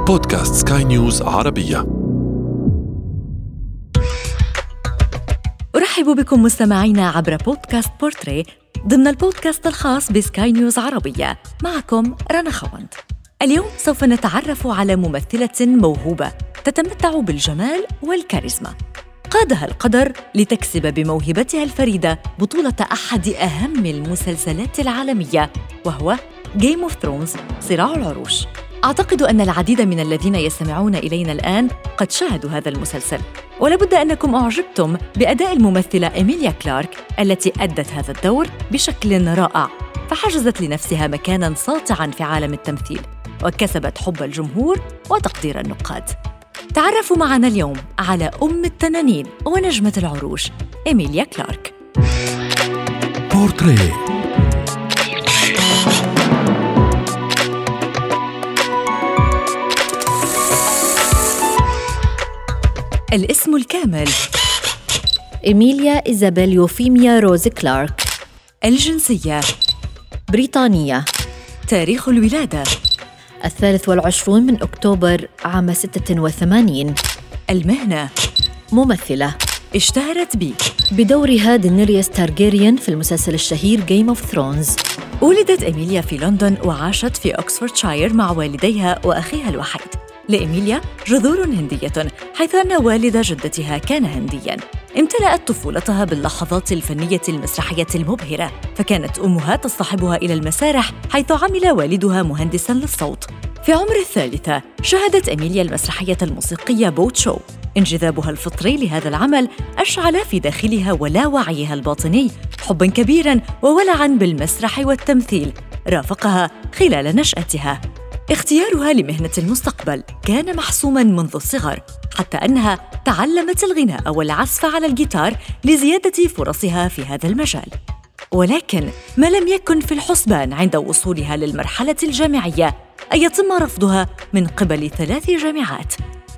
بودكاست سكاي نيوز عربية. أرحب بكم مستمعينا عبر بودكاست بورتريه ضمن البودكاست الخاص بسكاي نيوز عربية. معكم رنا خوند. اليوم سوف نتعرف على ممثلة موهوبة تتمتع بالجمال والكاريزما، قادها القدر لتكسب بموهبتها الفريدة بطولة أحد أهم المسلسلات العالمية، وهو Game of Thrones صراع العروش. أعتقد أن العديد من الذين يستمعون إلينا الآن قد شاهدوا هذا المسلسل، ولابد أنكم أعجبتم بأداء الممثلة إيميليا كلارك التي أدت هذا الدور بشكل رائع، فحجزت لنفسها مكاناً ساطعاً في عالم التمثيل، وكسبت حب الجمهور وتقدير النقاد. تعرفوا معنا اليوم على أم التنانين ونجمة العروش إيميليا كلارك. بورتريه. الاسم الكامل: إيميليا إيزابيل يوفيميا روز كلارك. الجنسية: بريطانية. تاريخ الولادة: 23 من أكتوبر عام 86. المهنة: ممثلة. اشتهرت بدورها دينيريس تارجيريان في المسلسل الشهير Game of Thrones. ولدت إيميليا في لندن وعاشت في أكسفوردشاير مع والديها وأخيها الوحيد. لإيميليا جذور هندية، حيث أن والد جدتها كان هندياً. امتلأت طفولتها باللحظات الفنية المسرحية المبهرة، فكانت أمها تصطحبها إلى المسارح، حيث عمل والدها مهندساً للصوت. في عمر الثالثة شاهدت إيميليا المسرحية الموسيقية بوت شو. انجذابها الفطري لهذا العمل أشعل في داخلها ولا وعيها الباطني حباً كبيراً وولعاً بالمسرح والتمثيل رافقها خلال نشأتها. اختيارها لمهنة المستقبل كان محسوماً منذ الصغر، حتى أنها تعلمت الغناء والعزف على الجيتار لزيادة فرصها في هذا المجال. ولكن ما لم يكن في الحسبان عند وصولها للمرحلة الجامعية أن يتم رفضها من قبل 3 جامعات.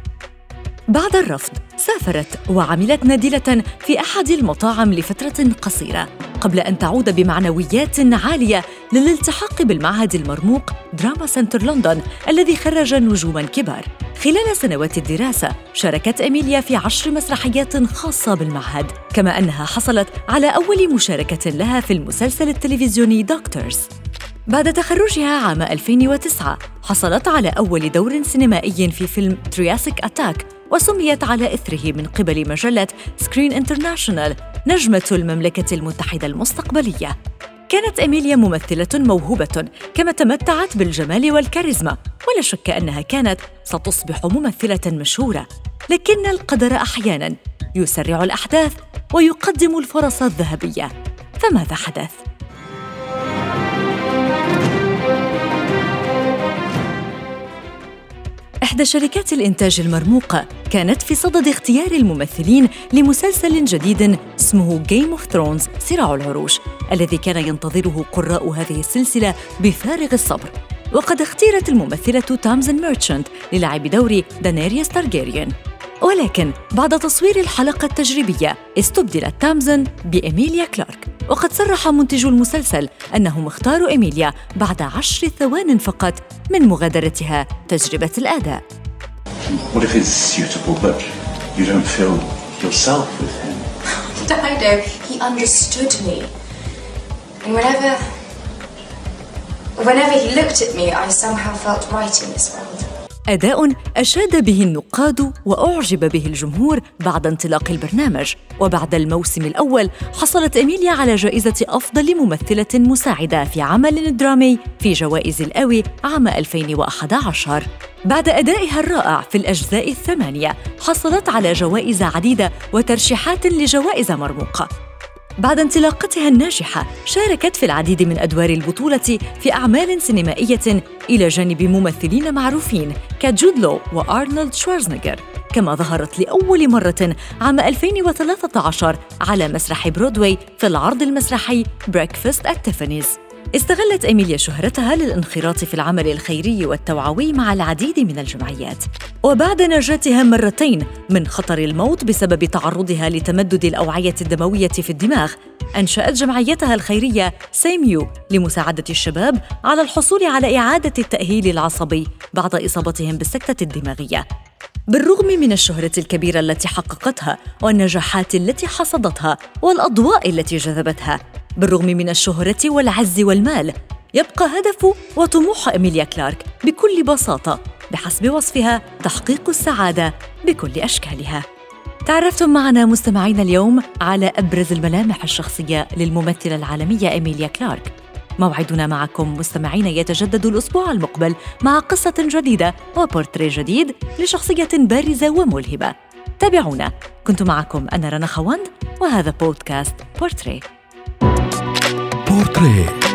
بعد الرفض سافرت وعملت نادلة في أحد المطاعم لفترة قصيرة، قبل أن تعود بمعنويات عالية للالتحاق بالمعهد المرموق دراما سنتر لندن الذي خرج نجوماً كبار. خلال سنوات الدراسة شاركت إيميليا في 10 مسرحيات خاصة بالمعهد، كما أنها حصلت على أول مشاركة لها في المسلسل التلفزيوني دكتورز. بعد تخرجها عام 2009 حصلت على أول دور سينمائي في فيلم ترياسيك أتاك، وسميت على إثره من قبل مجلة سكرين انترناشونال نجمة المملكة المتحدة المستقبلية. كانت إيميليا ممثلة موهوبة، كما تمتعت بالجمال والكاريزما، ولا شك أنها كانت ستصبح ممثلة مشهورة. لكن القدر أحياناً يسرع الأحداث ويقدم الفرص الذهبية. فماذا حدث؟ إحدى شركات الإنتاج المرموقة كانت في صدد اختيار الممثلين لمسلسل جديد اسمه Game of Thrones صراع العروش، الذي كان ينتظره قراء هذه السلسلة بفارغ الصبر. وقد اختيرت الممثلة تامزن ميرشنت للعب دور دانيريس تارجيريان، ولكن بعد تصوير الحلقة التجريبية استبدلت تامزن بإيميليا كلارك. وقد صرح منتج المسلسل أنهم اختاروا إيميليا بعد 10 ثوان فقط من مغادرتها تجربة الأداء. What if he's suitable but you don't feel yourself with him? Dido, he understood me. And whenever he looked at me, I somehow felt right in this world. أداء أشاد به النقاد وأعجب به الجمهور بعد انطلاق البرنامج. وبعد الموسم الأول حصلت إيميليا على جائزة أفضل ممثلة مساعدة في عمل درامي في جوائز الأوي عام 2011. بعد أدائها الرائع في الأجزاء 8 حصلت على جوائز عديدة وترشيحات لجوائز مرموقة. بعد انطلاقتها الناجحة شاركت في العديد من أدوار البطولة في أعمال سينمائية إلى جانب ممثلين معروفين كجود لو وأرنولد شوارزنيغر، كما ظهرت لأول مرة عام 2013 على مسرح برودواي في العرض المسرحي بريكفاست أت تيفانيز. استغلت إيميليا شهرتها للانخراط في العمل الخيري والتوعوي مع العديد من الجمعيات. وبعد نجاتها مرتين من خطر الموت بسبب تعرضها لتمدد الأوعية الدموية في الدماغ، أنشأت جمعيتها الخيرية سيميو لمساعدة الشباب على الحصول على إعادة التأهيل العصبي بعد إصابتهم بالسكتة الدماغية. بالرغم من الشهرة الكبيرة التي حققتها والنجاحات التي حصدتها والأضواء التي جذبتها، بالرغم من الشهرة والعز والمال، يبقى هدف وطموح إميليا كلارك بكل بساطة بحسب وصفها تحقيق السعادة بكل أشكالها. تعرفتم معنا مستمعين اليوم على أبرز الملامح الشخصية للممثلة العالمية إميليا كلارك. موعدنا معكم مستمعين يتجدد الأسبوع المقبل مع قصة جديدة وبورتريه جديد لشخصية بارزة وملهمة. تابعونا. كنت معكم أنا رنا خوند، وهذا بودكاست بورتريه.